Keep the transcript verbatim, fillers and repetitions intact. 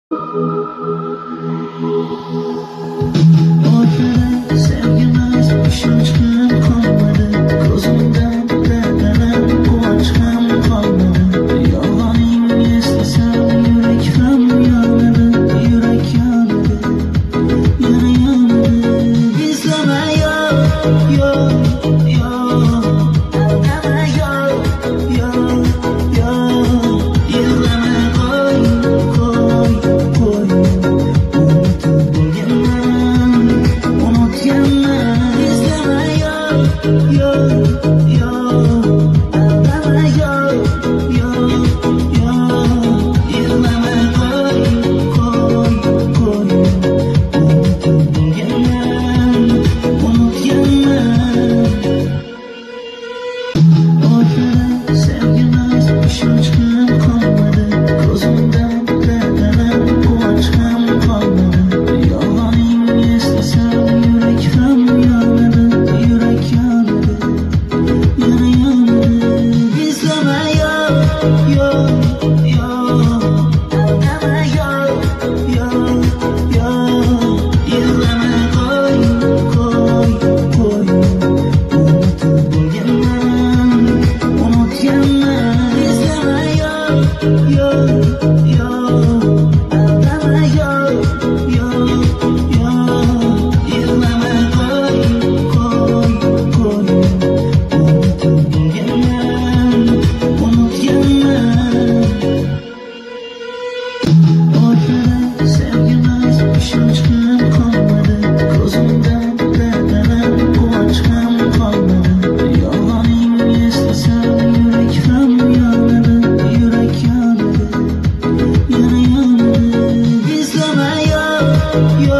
Ortada sevgimiz ishonch ham qolmadi, ko'zimdan dardlarim quvonch ham qolmadi. Yolg'oning eslasam yurak ham yonadi, yurak yonadi, yana yonadi. Izlama yo'q, yo'q, yo'q, aldama yo'q, yo'q, yo'q. Yig'lama qo'y, qo'y, qo'y. Unutib bo'lganman, unutganman. Izlama yo'q, yo'q, yo'q, aldama yo'q, yo'q, yo'q. Yig'lama qo'y, qo'y, qo'y. Unutib bo'lganman, unutganman. Ortada sevgimiz ishonch ham qolmadi, ko'zimdan dardlarim quvonch ham qolmadi. Yolg'oning eslasam yurak ham yonadi, yurak yonadi, yana yonadi. Izlama yo'q, yo'q, yo'q, aldama yo'q, yo'q, yo'q. Yig'lama qo'y, qo'y, qo'y. Unutib bo'lganman, unutganman. Izlama yo'q, yo'q, yo'q, aldama yo'q, yo'q, yo'q. Yig'lama qo'y, qo'y, qo'y. Unutib bo'lganman, unutganman. Ortada sevgimiz ishonch ham qolmadi, ko'zimdan dardlarim quvonch ham qolmadi. Yolg'oning eslasam yurak ham yonadi, yurak yonadi, yana yonadi. Izlama yo'q, yo'q.